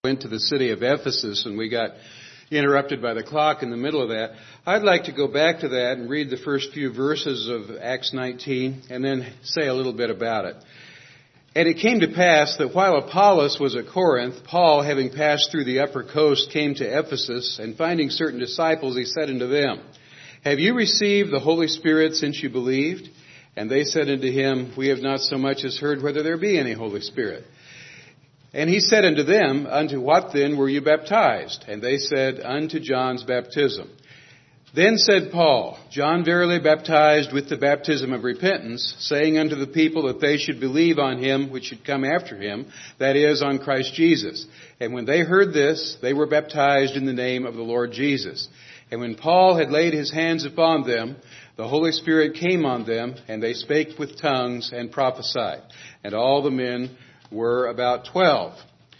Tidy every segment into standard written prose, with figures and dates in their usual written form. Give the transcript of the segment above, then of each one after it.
went to the city of Ephesus, and we got interrupted by the clock in the middle of that. I'd like to go back to that and read the first few verses of Acts 19 and then say a little bit about it. And it came to pass that while Apollos was at Corinth, Paul, having passed through the upper coast, came to Ephesus, and finding certain disciples, he said unto them, Have you received the Holy Spirit since you believed? And they said unto him, We have not so much as heard whether there be any Holy Spirit. And he said unto them, Unto what then were you baptized? And they said, Unto John's baptism. Then said Paul, John verily baptized with the baptism of repentance, saying unto the people that they should believe on him which should come after him, that is, on Christ Jesus. And when they heard this, they were baptized in the name of the Lord Jesus. And when Paul had laid his hands upon them, the Holy Spirit came on them, and they spake with tongues and prophesied. And all the men were about 12.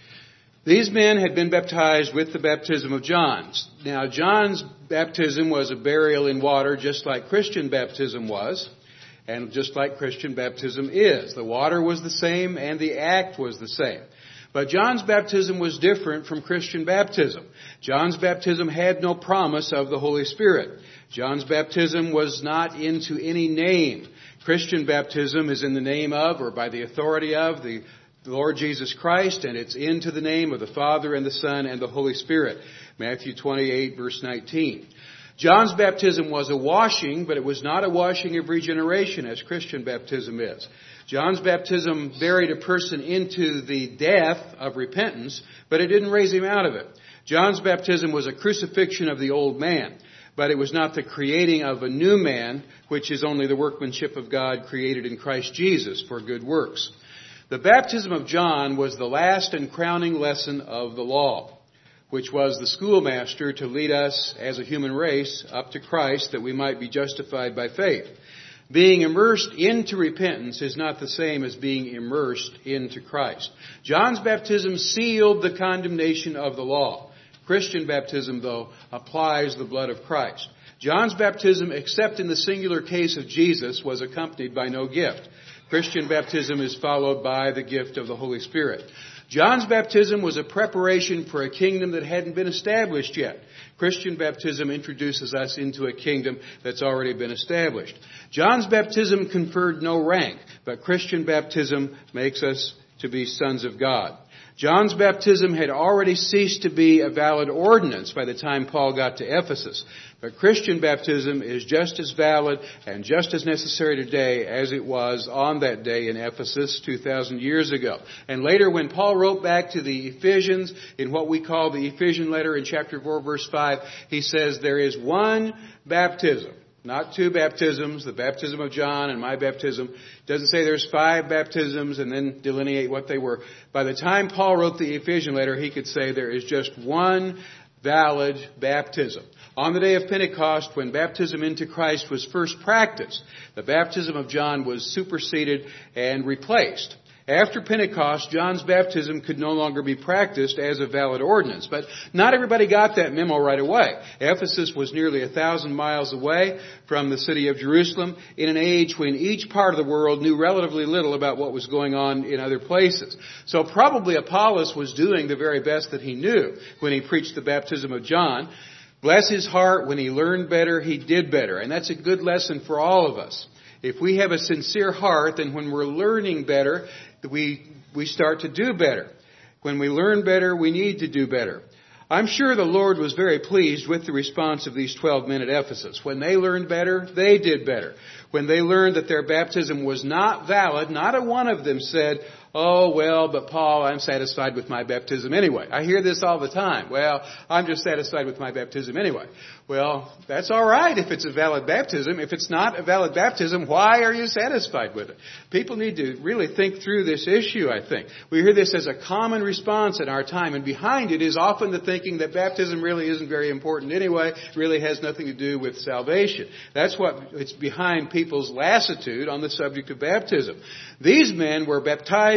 These men had been baptized with the baptism of John. Now, John's baptism was a burial in water, just like Christian baptism was, and just like Christian baptism is. The water was the same, and the act was the same. But John's baptism was different from Christian baptism. John's baptism had no promise of the Holy Spirit. John's baptism was not into any name. Christian baptism is in the name of, or by the authority of, the Lord Jesus Christ, and it's into the name of the Father and the Son and the Holy Spirit. Matthew 28, verse 19. John's baptism was a washing, but it was not a washing of regeneration as Christian baptism is. John's baptism buried a person into the death of repentance, but it didn't raise him out of it. John's baptism was a crucifixion of the old man, but it was not the creating of a new man, which is only the workmanship of God created in Christ Jesus for good works. The baptism of John was the last and crowning lesson of the law, which was the schoolmaster to lead us as a human race up to Christ that we might be justified by faith. Being immersed into repentance is not the same as being immersed into Christ. John's baptism sealed the condemnation of the law. Christian baptism, though, applies the blood of Christ. John's baptism, except in the singular case of Jesus, was accompanied by no gift. Christian baptism is followed by the gift of the Holy Spirit. John's baptism was a preparation for a kingdom that hadn't been established yet. Christian baptism introduces us into a kingdom that's already been established. John's baptism conferred no rank, but Christian baptism makes us to be sons of God. John's baptism had already ceased to be a valid ordinance by the time Paul got to Ephesus. But Christian baptism is just as valid and just as necessary today as it was on that day in Ephesus 2,000 years ago. And later when Paul wrote back to the Ephesians in what we call the Ephesian letter in chapter 4, verse 5, he says there is one baptism. Not two baptisms, the baptism of John and my baptism. It doesn't say there's 5 baptisms and then delineate what they were. By the time Paul wrote the Ephesian letter, he could say there is just one valid baptism. On the day of Pentecost, when baptism into Christ was first practiced, the baptism of John was superseded and replaced. After Pentecost, John's baptism could no longer be practiced as a valid ordinance. But not everybody got that memo right away. Ephesus was nearly 1,000 miles away from the city of Jerusalem in an age when each part of the world knew relatively little about what was going on in other places. So probably Apollos was doing the very best that he knew when he preached the baptism of John. Bless his heart, when he learned better, he did better. And that's a good lesson for all of us. If we have a sincere heart, then when we're learning better, we start to do better. When we learn better, we need to do better. I'm sure the Lord was very pleased with the response of these 12 men at Ephesus. When they learned better, they did better. When they learned that their baptism was not valid, not a one of them said, Oh, well, but Paul, I'm satisfied with my baptism anyway. I hear this all the time. Well, I'm just satisfied with my baptism anyway. Well, that's all right if it's a valid baptism. If it's not a valid baptism, why are you satisfied with it? People need to really think through this issue, I think. We hear this as a common response in our time, and behind it is often the thinking that baptism really isn't very important anyway, really has nothing to do with salvation. That's what it's behind people's lassitude on the subject of baptism. These men were baptized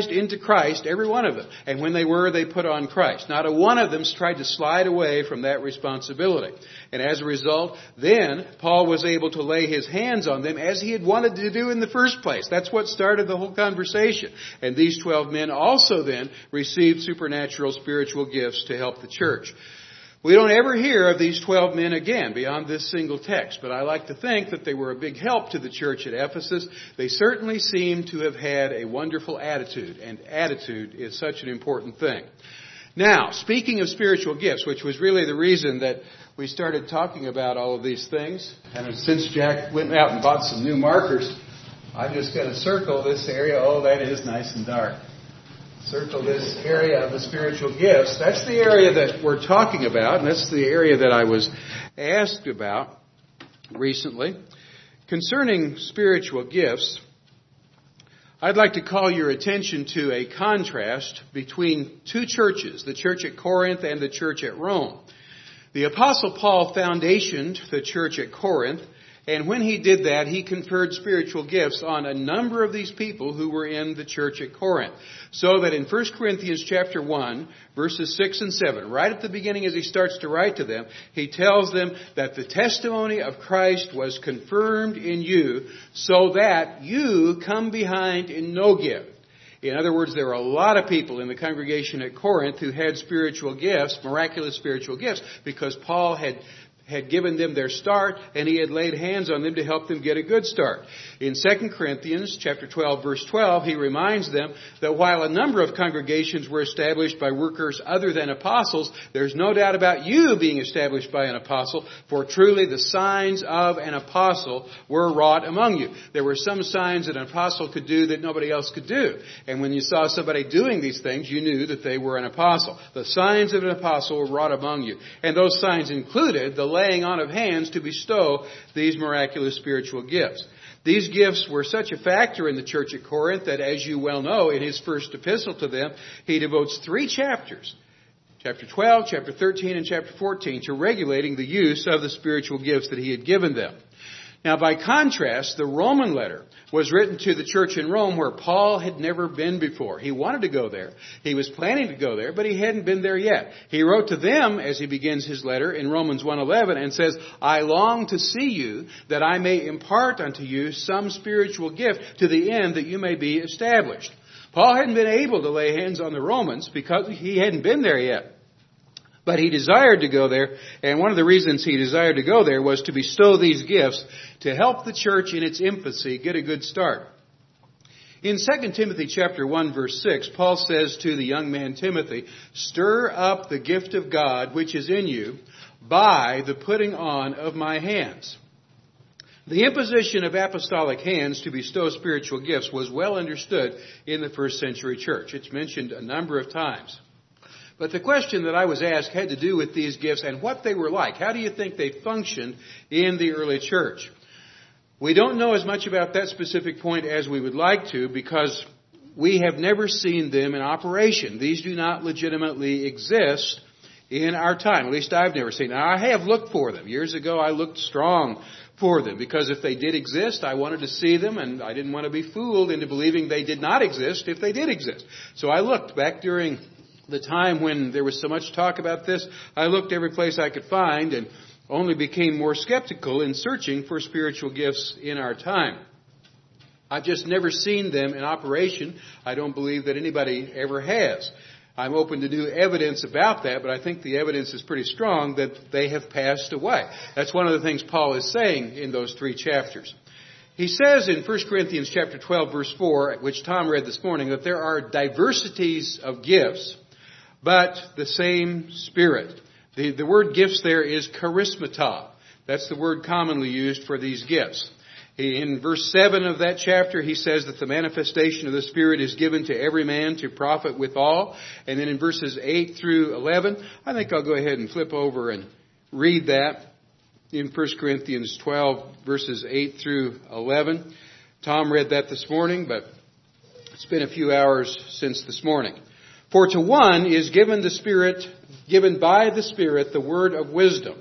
baptized into Christ, every one of them. And when they were, they put on Christ. Not a one of them tried to slide away from that responsibility. And as a result, then Paul was able to lay his hands on them as he had wanted to do in the first place. That's what started the whole conversation. And these 12 men also then received supernatural spiritual gifts to help the church. We don't ever hear of these 12 men again beyond this single text, but I like to think that they were a big help to the church at Ephesus. They certainly seem to have had a wonderful attitude, and attitude is such an important thing. Now, speaking of spiritual gifts, which was really the reason that we started talking about all of these things, and since Jack went out and bought some new markers, I'm just going to circle this area. Oh, that is nice and dark. Circle this area of the spiritual gifts. That's the area that we're talking about, and that's the area that I was asked about recently. Concerning spiritual gifts, I'd like to call your attention to a contrast between two churches, the church at Corinth and the church at Rome. The Apostle Paul foundationed the church at Corinth, and when he did that, he conferred spiritual gifts on a number of these people who were in the church at Corinth. So that in 1 Corinthians chapter 1, verses 6 and 7, right at the beginning as he starts to write to them, he tells them that the testimony of Christ was confirmed in you, so that you come behind in no gift. In other words, there were a lot of people in the congregation at Corinth who had spiritual gifts, miraculous spiritual gifts, because Paul had given them their start, and he had laid hands on them to help them get a good start. In 2 Corinthians chapter 12, verse 12, he reminds them that while a number of congregations were established by workers other than apostles, there's no doubt about you being established by an apostle, for truly the signs of an apostle were wrought among you. There were some signs that an apostle could do that nobody else could do. And when you saw somebody doing these things, you knew that they were an apostle. The signs of an apostle were wrought among you. And those signs included the laying on of hands to bestow these miraculous spiritual gifts. These gifts were such a factor in the church at Corinth that, as you well know, in his first epistle to them, he devotes 3 chapters, chapter 12, chapter 13, and chapter 14, to regulating the use of the spiritual gifts that he had given them. Now, by contrast, the Roman letter was written to the church in Rome where Paul had never been before. He wanted to go there. He was planning to go there, but he hadn't been there yet. He wrote to them as he begins his letter in Romans 1:11 and says, I long to see you that I may impart unto you some spiritual gift to the end that you may be established. Paul hadn't been able to lay hands on the Romans because he hadn't been there yet. But he desired to go there, and one of the reasons he desired to go there was to bestow these gifts to help the church in its infancy get a good start. In 2 Timothy chapter 1, verse 6, Paul says to the young man Timothy, stir up the gift of God which is in you by the putting on of my hands. The imposition of apostolic hands to bestow spiritual gifts was well understood in the first century church. It's mentioned a number of times. But the question that I was asked had to do with these gifts and what they were like. How do you think they functioned in the early church? We don't know as much about that specific point as we would like to because we have never seen them in operation. These do not legitimately exist in our time. At least I've never seen them. Now, I have looked for them. Years ago, I looked strong for them because if they did exist, I wanted to see them and I didn't want to be fooled into believing they did not exist if they did exist. So I looked back during the time when there was so much talk about this. I looked every place I could find and only became more skeptical in searching for spiritual gifts in our time. I've just never seen them in operation. I don't believe that anybody ever has. I'm open to new evidence about that, but I think the evidence is pretty strong that they have passed away. That's one of the things Paul is saying in those 3 chapters. He says in 1 Corinthians chapter 12, verse 4, which Tom read this morning, that there are diversities of gifts, but the same Spirit. The word gifts there is charismata. That's the word commonly used for these gifts. In verse 7 of that chapter, he says that the manifestation of the Spirit is given to every man to profit withal. And then in verses 8 through 11, I think I'll go ahead and flip over and read that in 1 Corinthians 12, verses 8 through 11. Tom read that this morning, but it's been a few hours since this morning. For to one is given by the Spirit, the word of wisdom,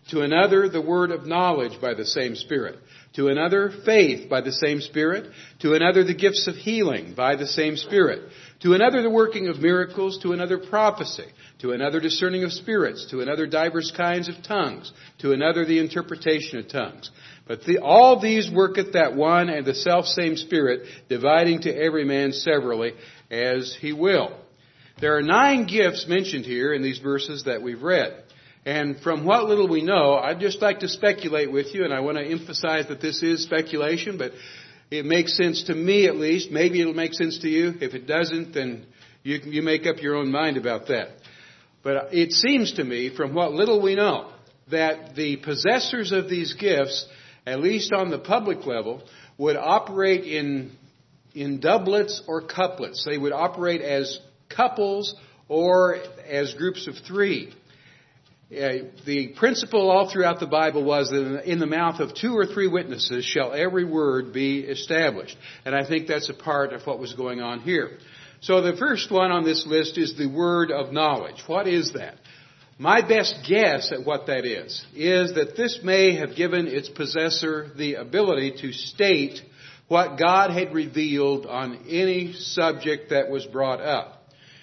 To another, the word of knowledge by the same Spirit. To another, faith by the same Spirit. To another, the gifts of healing by the same Spirit. To another, the working of miracles. To another, prophecy. To another, discerning of spirits. To another, divers kinds of tongues. To another, the interpretation of tongues. But all these worketh that one and the selfsame Spirit, dividing to every man severally as he will. There are 9 gifts mentioned here in these verses that we've read. And from what little we know, I'd just like to speculate with you, and I want to emphasize that this is speculation, but it makes sense to me at least. Maybe it'll make sense to you. If it doesn't, then you make up your own mind about that. But it seems to me, from what little we know, that the possessors of these gifts, at least on the public level, would operate in doublets or couplets. They would operate as couples or as groups of 3. The principle all throughout the Bible was that in the mouth of 2 or 3 witnesses shall every word be established. And I think that's a part of what was going on here. So the first one on this list is the word of knowledge. What is that? My best guess at what that is that this may have given its possessor the ability to state what God had revealed on any subject that was brought up.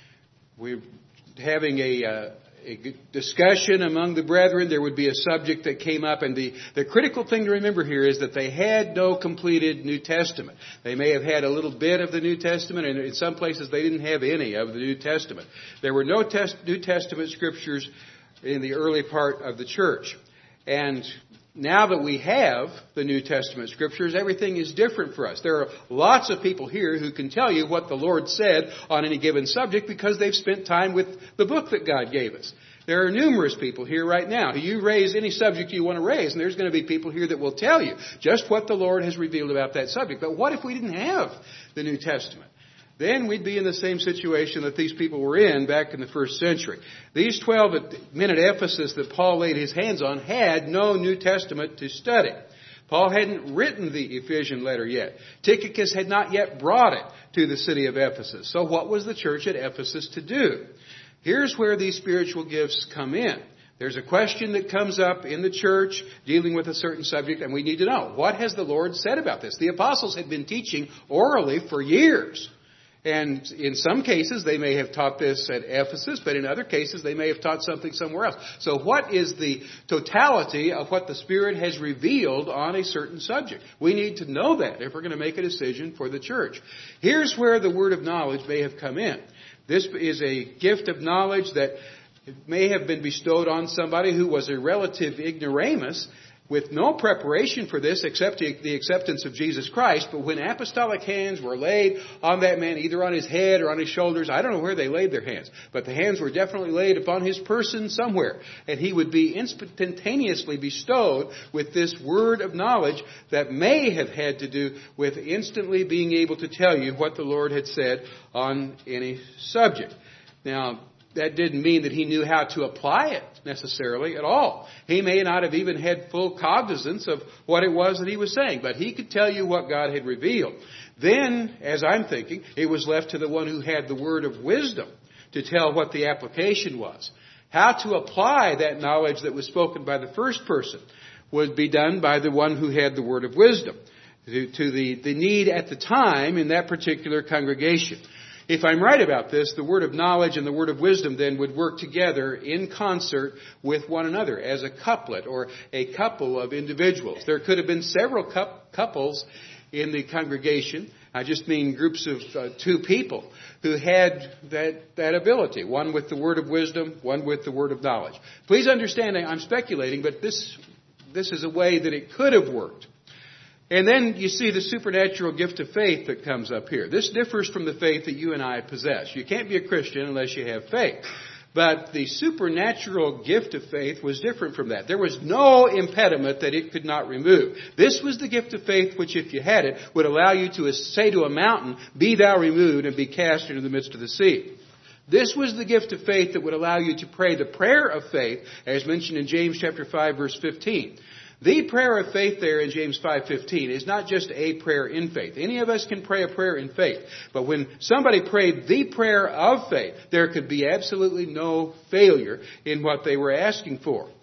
We're having a discussion among the brethren. There would be a subject that came up, and the critical thing to remember here is that they had no completed New Testament. They may have had a little bit of the New Testament, and in some places they didn't have any of the New Testament. There were no New Testament scriptures in the early part of the church. And now that we have the New Testament scriptures, everything is different for us. There are lots of people here who can tell you what the Lord said on any given subject because they've spent time with the book that God gave us. There are numerous people here right now. You raise any subject you want to raise, and there's going to be people here that will tell you just what the Lord has revealed about that subject. But what if we didn't have the New Testament? Then we'd be in the same situation that these people were in back in the first century. These 12 men at Ephesus that Paul laid his hands on had no New Testament to study. Paul hadn't written the Ephesian letter yet. Tychicus had not yet brought it to the city of Ephesus. So what was the church at Ephesus to do? Here's where these spiritual gifts come in. There's a question that comes up in the church dealing with a certain subject, and we need to know, what has the Lord said about this? The apostles had been teaching orally for years. And in some cases, they may have taught this at Ephesus, but in other cases, they may have taught something somewhere else. So what is the totality of what the Spirit has revealed on a certain subject? We need to know that if we're going to make a decision for the church. Here's where the word of knowledge may have come in. This is a gift of knowledge that may have been bestowed on somebody who was a relative ignoramus, with no preparation for this except the acceptance of Jesus Christ. But when apostolic hands were laid on that man, either on his head or on his shoulders, I don't know where they laid their hands, but the hands were definitely laid upon his person somewhere. And he would be instantaneously bestowed with this word of knowledge that may have had to do with instantly being able to tell you what the Lord had said on any subject. Now, that didn't mean that he knew how to apply it necessarily at all. He may not have even had full cognizance of what it was that he was saying, but he could tell you what God had revealed. Then, as I'm thinking, it was left to the one who had the word of wisdom to tell what the application was. How to apply that knowledge that was spoken by the first person would be done by the one who had the word of wisdom to the need at the time in that particular congregation. If I'm right about this, the word of knowledge and the word of wisdom then would work together in concert with one another as a couplet or a couple of individuals. There could have been several couples in the congregation. I just mean groups of 2 people who had that ability. One with the word of wisdom, one with the word of knowledge. Please understand, I'm speculating, but this is a way that it could have worked. And then you see the supernatural gift of faith that comes up here. This differs from the faith that you and I possess. You can't be a Christian unless you have faith. But the supernatural gift of faith was different from that. There was no impediment that it could not remove. This was the gift of faith which, if you had it, would allow you to say to a mountain, "Be thou removed," and be cast into the midst of the sea. This was the gift of faith that would allow you to pray the prayer of faith, as mentioned in James chapter 5, verse 15. The prayer of faith there in James 5:15 is not just a prayer in faith. Any of us can pray a prayer in faith. But when somebody prayed the prayer of faith, there could be absolutely no failure in what they were asking for.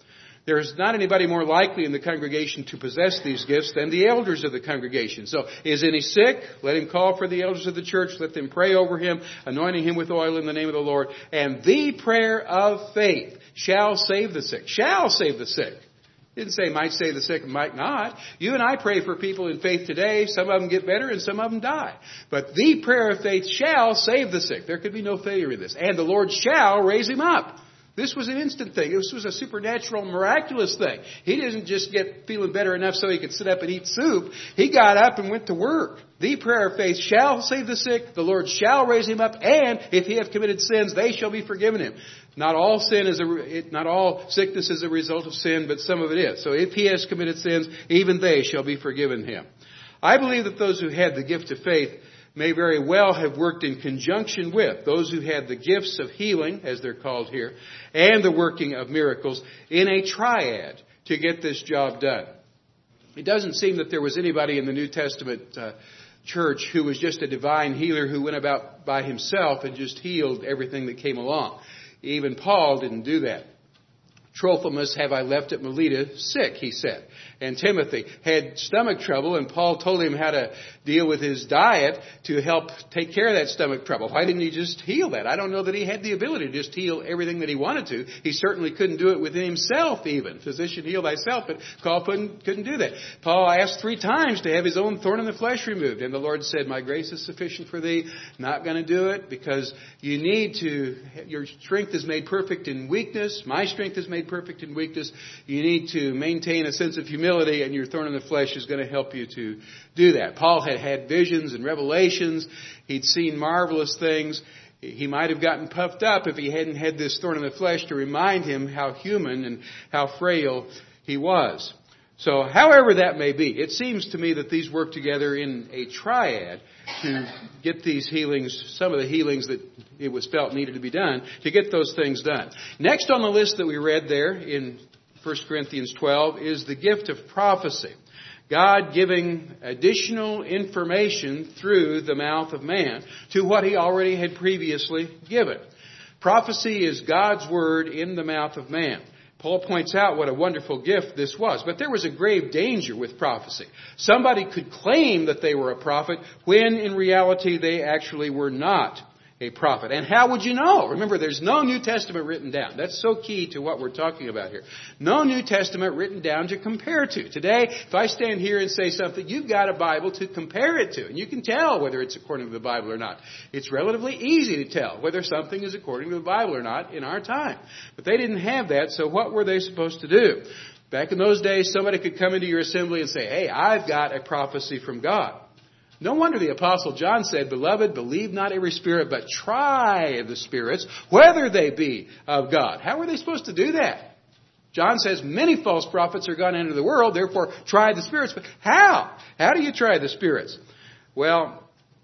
There's not anybody more likely in the congregation to possess these gifts than the elders of the congregation. So, is any sick? Let him call for the elders of the church. Let them pray over him, anointing him with oil in the name of the Lord. And the prayer of faith shall save the sick. Shall save the sick. It didn't say might save the sick and might not. You and I pray for people in faith today. Some of them get better and some of them die. But the prayer of faith shall save the sick. There could be no failure in this. And the Lord shall raise him up. This was an instant thing. This was a supernatural, miraculous thing. He didn't just get feeling better enough so he could sit up and eat soup. He got up and went to work. The prayer of faith shall save the sick. The Lord shall raise him up. And if he have committed sins, they shall be forgiven him. Not all sickness is a result of sin, but some of it is. So if he has committed sins, even they shall be forgiven him. I believe that those who had the gift of faith may very well have worked in conjunction with those who had the gifts of healing, as they're called here, and the working of miracles in a triad to get this job done. It doesn't seem that there was anybody in the New Testament church who was just a divine healer who went about by himself and just healed everything that came along. Even Paul didn't do that. Trophimus have I left at Melita sick, he said. And Timothy had stomach trouble, and Paul told him how to deal with his diet to help take care of that stomach trouble. Why didn't he just heal that? I don't know that he had the ability to just heal everything that he wanted to. He certainly couldn't do it within himself even. Physician, heal thyself, but Paul couldn't do that. Paul asked 3 times to have his own thorn in the flesh removed, and the Lord said, my grace is sufficient for thee. Not going to do it because you need to, your strength is made perfect in weakness. My strength is made perfect in weakness. You need to maintain a sense of humility, and your thorn in the flesh is going to help you to do that. Paul had had visions and revelations. He'd seen marvelous things. He might have gotten puffed up if he hadn't had this thorn in the flesh to remind him how human and how frail he was. So, however that may be, it seems to me that these work together in a triad to get these healings, some of the healings that it was felt needed to be done, to get those things done. Next on the list that we read there in 1 Corinthians 12 is the gift of prophecy. God giving additional information through the mouth of man to what he already had previously given. Prophecy is God's word in the mouth of man. Paul points out what a wonderful gift this was. But there was a grave danger with prophecy. Somebody could claim that they were a prophet when in reality they actually were not a prophet. And how would you know? Remember, there's no New Testament written down. That's so key to what we're talking about here. No New Testament written down to compare to. Today, if I stand here and say something, you've got a Bible to compare it to. And you can tell whether it's according to the Bible or not. It's relatively easy to tell whether something is according to the Bible or not in our time. But they didn't have that, so what were they supposed to do? Back in those days, somebody could come into your assembly and say, hey, I've got a prophecy from God. No wonder the Apostle John said, beloved, believe not every spirit, but try the spirits, whether they be of God. How were they supposed to do that? John says, many false prophets are gone into the world, therefore try the spirits. But how? How do you try the spirits? Well,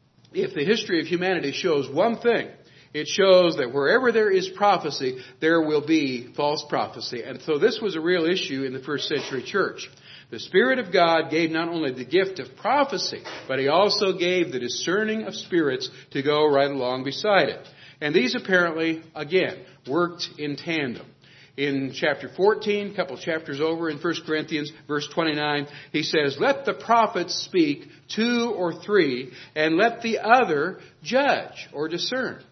if the history of humanity shows one thing, it shows that wherever there is prophecy, there will be false prophecy. And so this was a real issue in the first century church. The Spirit of God gave not only the gift of prophecy, but He also gave the discerning of spirits to go right along beside it. And these apparently, again, worked in tandem. In chapter 14, a couple chapters over in 1 Corinthians, verse 29, he says, let the prophets speak 2 or 3, and let the other judge or discern.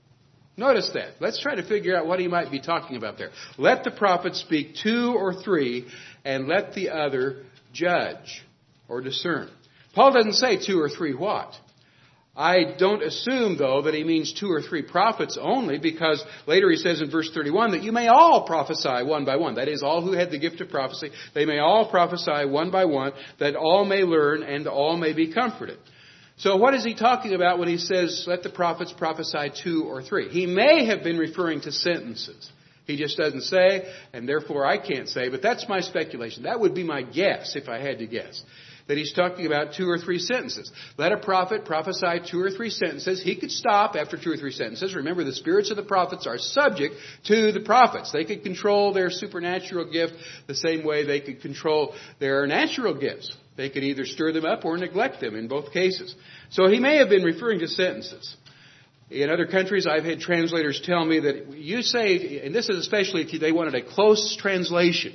Notice that. Let's try to figure out what he might be talking about there. Let the prophet speak 2 or 3, and let the other judge or discern. Paul doesn't say 2 or 3 what? I don't assume, though, that he means 2 or 3 prophets only, because later he says in verse 31 that you may all prophesy one by one. That is, all who had the gift of prophecy, they may all prophesy one by one, that all may learn and all may be comforted. So what is he talking about when he says, let the prophets prophesy 2 or 3? He may have been referring to sentences. He just doesn't say, and therefore I can't say, but that's my speculation. That would be my guess, if I had to guess, that he's talking about 2 or 3 sentences. Let a prophet prophesy 2 or 3 sentences. He could stop after 2 or 3 sentences. Remember, the spirits of the prophets are subject to the prophets. They could control their supernatural gift the same way they could control their natural gifts. They could either stir them up or neglect them in both cases. So he may have been referring to sentences. In other countries, I've had translators tell me that you say, and this is especially if they wanted a close translation,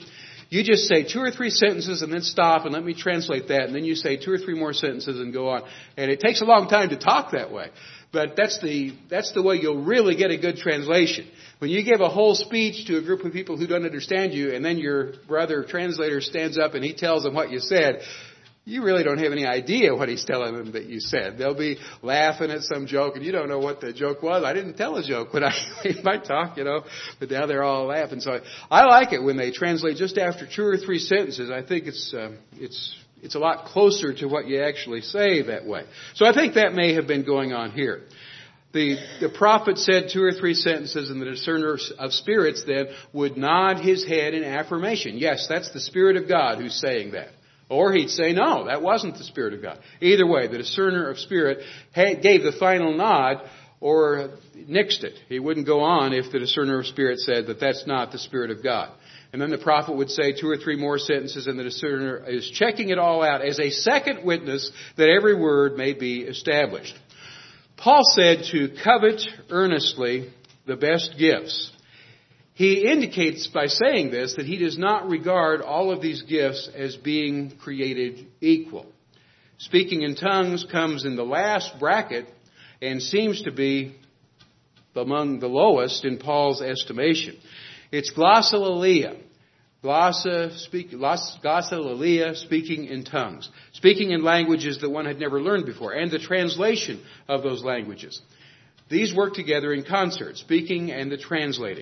You just say 2 or 3 sentences and then stop and let me translate that. And then you say 2 or 3 more sentences and go on. And it takes a long time to talk that way. But that's the way you'll really get a good translation. When you give a whole speech to a group of people who don't understand you, and then your brother translator stands up and he tells them what you said, you really don't have any idea what he's telling them that you said. They'll be laughing at some joke, and you don't know what the joke was. I didn't tell a joke when I made my talk, but now they're all laughing. So I like it when they translate just after 2 or 3 sentences. I think it's a lot closer to what you actually say that way. So I think that may have been going on here. The prophet said 2 or 3 sentences, and the discerner of spirits then would nod his head in affirmation. Yes, that's the Spirit of God who's saying that. Or he'd say, no, that wasn't the Spirit of God. Either way, the discerner of spirit gave the final nod or nixed it. He wouldn't go on if the discerner of spirit said that that's not the Spirit of God. And then the prophet would say 2 or 3 more sentences, and the discerner is checking it all out as a second witness that every word may be established. Paul said to covet earnestly the best gifts. He indicates by saying this that he does not regard all of these gifts as being created equal. Speaking in tongues comes in the last bracket and seems to be among the lowest in Paul's estimation. It's glossolalia. Glossolalia, speaking in tongues. Speaking in languages that one had never learned before. And the translation of those languages. These work together in concert, speaking and the translating.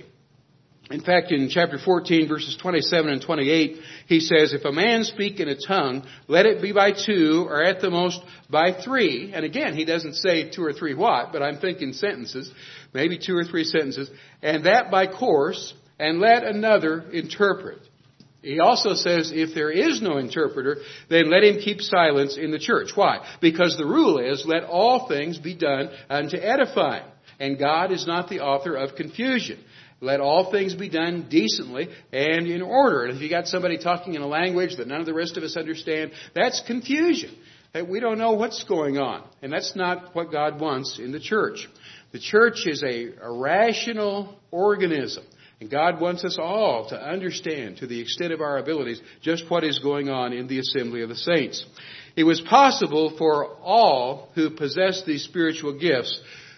In fact, in chapter 14, verses 27 and 28, he says, if a man speak in a tongue, let it be by 2, or at the most by 3. And again, he doesn't say 2 or 3 what, but I'm thinking sentences, maybe 2 or 3 sentences, and that by course, and let another interpret. He also says if there is no interpreter, then let him keep silence in the church. Why? Because the rule is, let all things be done unto edifying. And God is not the author of confusion. Let all things be done decently and in order. And if you got somebody talking in a language that none of the rest of us understand, that's confusion. That we don't know what's going on. And that's not what God wants in the church. The church is a rational organism. And God wants us all to understand, to the extent of our abilities, just what is going on in the assembly of the saints. It was possible for all who possess these spiritual gifts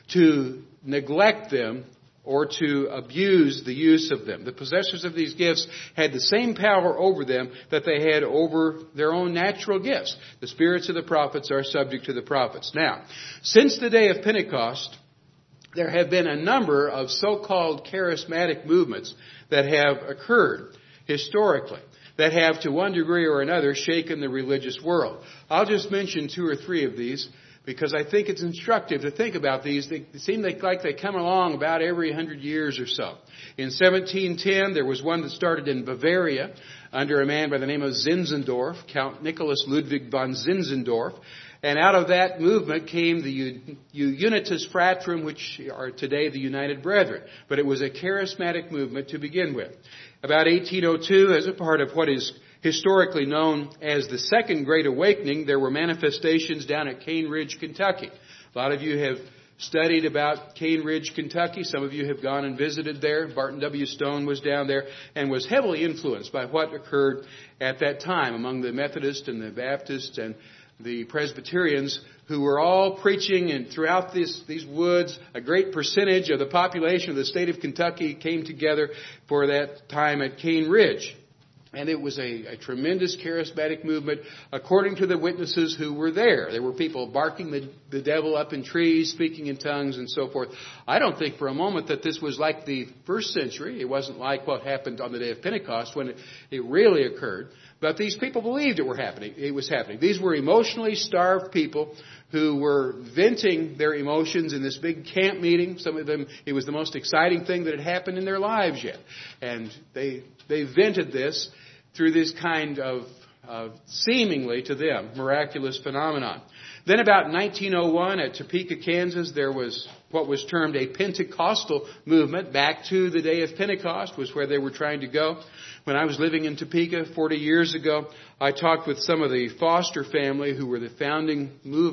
to neglect them or to abuse the use of them. The possessors of these gifts had the same power over them that they had over their own natural gifts. The spirits of the prophets are subject to the prophets. Now, since the day of Pentecost, there have been a number of so-called charismatic movements that have occurred historically, that have to one degree or another shaken the religious world. I'll just mention 2 or 3 of these because I think it's instructive to think about these. They seem like they come along about every 100 years or so. In 1710, there was one that started in Bavaria under a man by the name of Zinzendorf, Count Nicholas Ludwig von Zinzendorf. And out of that movement came the Unitas Fratrum, which are today the United Brethren. But it was a charismatic movement to begin with. About 1802, as a part of what is historically known as the Second Great Awakening, there were manifestations down at Cane Ridge, Kentucky. A lot of you have studied about Cane Ridge, Kentucky. Some of you have gone and visited there. Barton W. Stone was down there and was heavily influenced by what occurred at that time among the Methodists and the Baptists and the Presbyterians, who were all preaching, and throughout these woods, a great percentage of the population of the state of Kentucky came together for that time at Cane Ridge. And it was a tremendous charismatic movement, according to the witnesses who were there. There were people barking the devil up in trees, speaking in tongues, and so forth. I don't think for a moment that this was like the first century. It wasn't like what happened on the day of Pentecost when it really occurred. But these people believed it was happening. These were emotionally starved people who were venting their emotions in this big camp meeting. Some of them, it was the most exciting thing that had happened in their lives yet. And they vented this through this kind of seemingly to them miraculous phenomenon. Then about 1901 at Topeka, Kansas, there was what was termed a Pentecostal movement. Back to the day of Pentecost was where they were trying to go. When I was living in Topeka 40 years ago, I talked with some of the Foster family who were the founding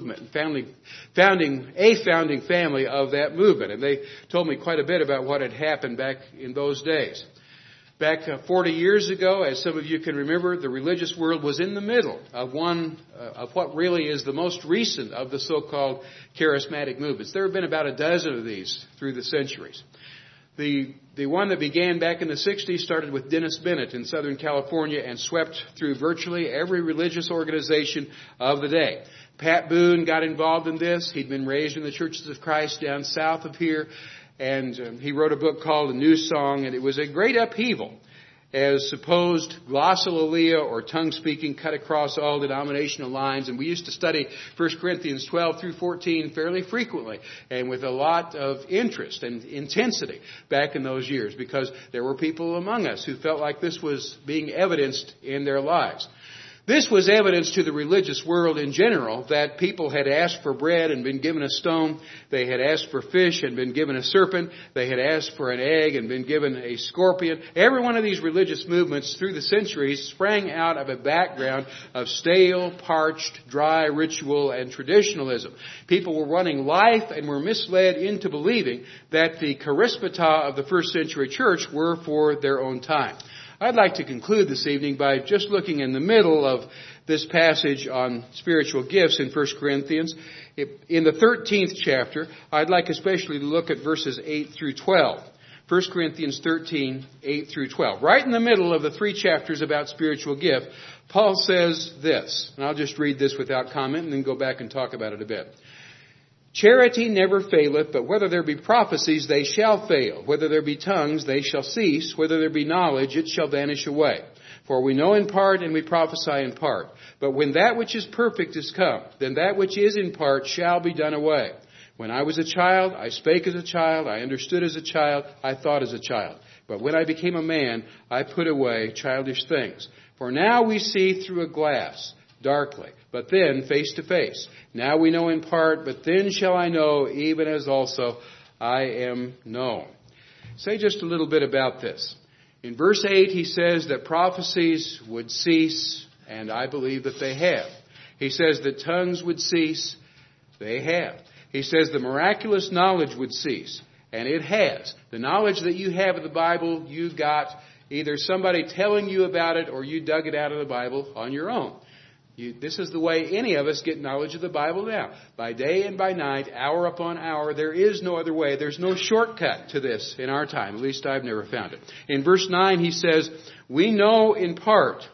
family of that movement. And they told me quite a bit about what had happened back in those days. Back 40 years ago, as some of you can remember, the religious world was in the middle of what really is the most recent of the so-called charismatic movements. There have been about a dozen of these through the centuries. The one that began back in the 60s started with Dennis Bennett in Southern California and swept through virtually every religious organization of the day. Pat Boone got involved in this. He'd been raised in the Churches of Christ down south of here. And he wrote a book called A New Song, and it was a great upheaval as supposed glossolalia or tongue-speaking cut across all denominational lines. And we used to study 1 Corinthians 12 through 14 fairly frequently and with a lot of interest and intensity back in those years because there were people among us who felt like this was being evidenced in their lives. This was evidence to the religious world in general that people had asked for bread and been given a stone. They had asked for fish and been given a serpent. They had asked for an egg and been given a scorpion. Every one of these religious movements through the centuries sprang out of a background of stale, parched, dry ritual and traditionalism. People were running life and were misled into believing that the charismata of the first century church were for their own time. I'd like to conclude this evening by just looking in the middle of this passage on spiritual gifts in 1 Corinthians. In the 13th chapter, I'd like especially to look at verses 8 through 12. 1 Corinthians 13, 8 through 12. Right in the middle of the 3 chapters about spiritual gift, Paul says this, and I'll just read this without comment and then go back and talk about it a bit. Charity never faileth, but whether there be prophecies, they shall fail. Whether there be tongues, they shall cease. Whether there be knowledge, it shall vanish away. For we know in part, and we prophesy in part. But when that which is perfect is come, then that which is in part shall be done away. When I was a child, I spake as a child, I understood as a child, I thought as a child. But when I became a man, I put away childish things. For now we see through a glass, darkly, but then face to face. Now we know in part, but then shall I know, even as also I am known. Say just a little bit about this. In verse 8, he says that prophecies would cease, and I believe that they have. He says that tongues would cease. They have. He says the miraculous knowledge would cease, and it has. The knowledge that you have of the Bible, you got either somebody telling you about it or you dug it out of the Bible on your own. This is the way any of us get knowledge of the Bible now. By day and by night, hour upon hour, there is no other way. There's no shortcut to this in our time. At least I've never found it. In verse 9, he says, we know in part.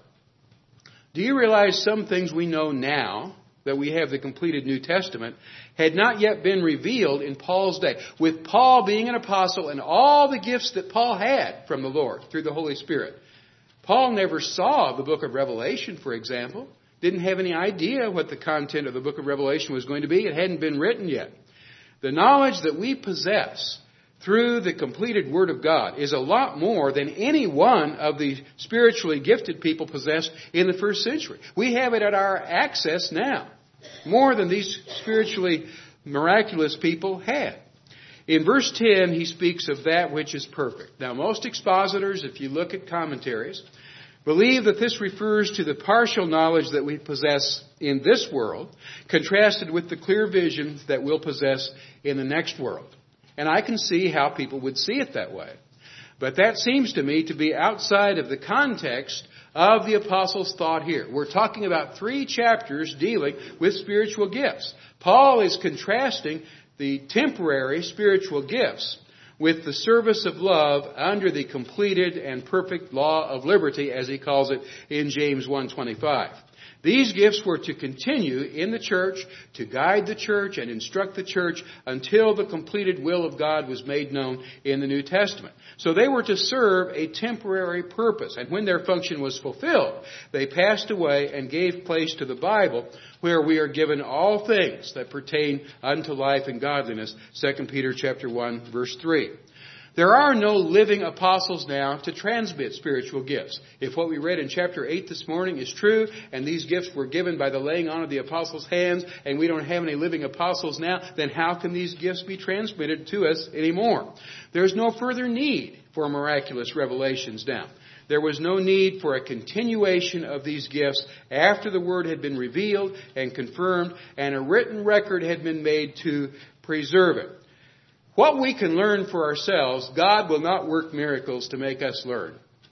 Do you realize some things we know now, that we have the completed New Testament, had not yet been revealed in Paul's day? With Paul being an apostle and all the gifts that Paul had from the Lord through the Holy Spirit. Paul never saw the book of Revelation, for example. Didn't have any idea what the content of the book of Revelation was going to be. It hadn't been written yet. The knowledge that we possess through the completed Word of God is a lot more than any one of the spiritually gifted people possessed in the first century. We have it at our access now, more than these spiritually miraculous people had. In verse 10, he speaks of that which is perfect. Now, most expositors, if you look at commentaries, believe that this refers to the partial knowledge that we possess in this world, contrasted with the clear vision that we'll possess in the next world. And I can see how people would see it that way. But that seems to me to be outside of the context of the apostles' thought here. We're talking about 3 chapters dealing with spiritual gifts. Paul is contrasting the temporary spiritual gifts with the service of love under the completed and perfect law of liberty, as he calls it in James 1:25. These gifts were to continue in the church, to guide the church and instruct the church until the completed will of God was made known in the New Testament. So they were to serve a temporary purpose. And when their function was fulfilled, they passed away and gave place to the Bible, where we are given all things that pertain unto life and godliness. 2 Peter chapter 1, verse 3. There are no living apostles now to transmit spiritual gifts. If what we read in chapter 8 this morning is true, and these gifts were given by the laying on of the apostles' hands, and we don't have any living apostles now, then how can these gifts be transmitted to us anymore? There's no further need for miraculous revelations now. There was no need for a continuation of these gifts after the Word had been revealed and confirmed, and a written record had been made to preserve it. What we can learn for ourselves, God will not work miracles to make us learn.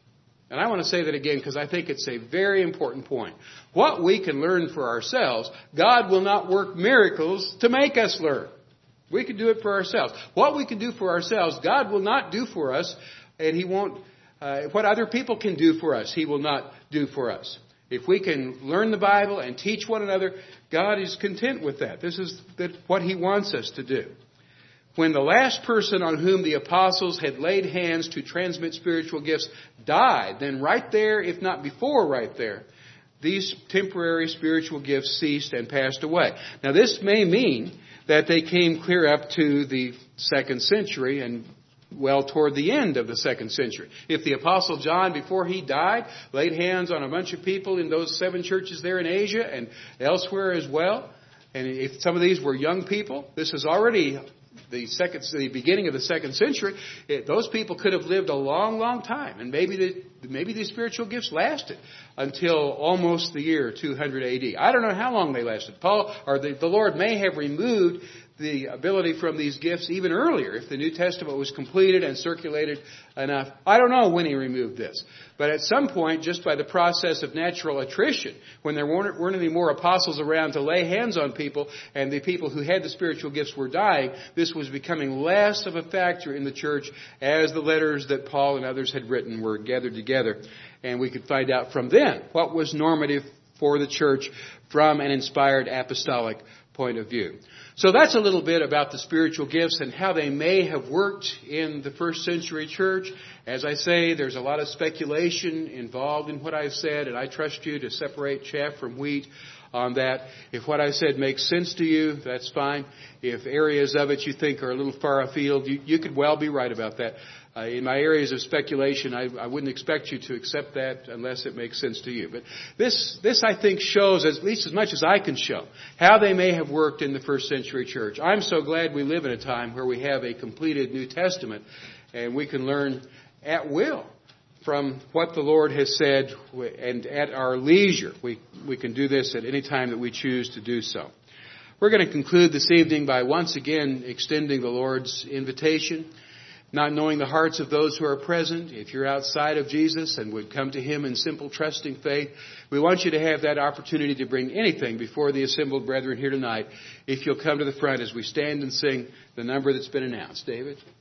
And I want to say that again because I think it's a very important point. What we can learn for ourselves, God will not work miracles to make us learn. We can do it for ourselves. What we can do for ourselves, God will not do for us, and He won't. What other people can do for us, He will not do for us. If we can learn the Bible and teach one another, God is content with that. This is what He wants us to do. When the last person on whom the apostles had laid hands to transmit spiritual gifts died, then right there, if not before right there, these temporary spiritual gifts ceased and passed away. Now this may mean that they came clear up to the 2nd century and well toward the end of the 2nd century. If the Apostle John, before he died, laid hands on a bunch of people in those 7 churches there in Asia and elsewhere as well, and if some of these were young people, this is already the beginning of the 2nd century. Those people could have lived a long, long time, and maybe these spiritual gifts lasted until almost the year 200 A.D. I don't know how long they lasted. The Lord may have removed the ability from these gifts even earlier, if the New Testament was completed and circulated enough. I don't know when He removed this. But at some point, just by the process of natural attrition, when there weren't any more apostles around to lay hands on people, and the people who had the spiritual gifts were dying, this was becoming less of a factor in the church as the letters that Paul and others had written were gathered together. And we could find out from then what was normative for the church from an inspired apostolic point of view. So that's a little bit about the spiritual gifts and how they may have worked in the 1st century church. As I say, there's a lot of speculation involved in what I've said, and I trust you to separate chaff from wheat on that. If what I said makes sense to you, that's fine. If areas of it you think are a little far afield, you could well be right about that. In my areas of speculation, I wouldn't expect you to accept that unless it makes sense to you. But this I think shows, at least as much as I can show, how they may have worked in the 1st century church. I'm so glad we live in a time where we have a completed New Testament and we can learn at will from what the Lord has said, and at our leisure. We can do this at any time that we choose to do so. We're going to conclude this evening by once again extending the Lord's invitation. Not knowing the hearts of those who are present, if you're outside of Jesus and would come to Him in simple, trusting faith, we want you to have that opportunity to bring anything before the assembled brethren here tonight, if you'll come to the front as we stand and sing the number that's been announced. David?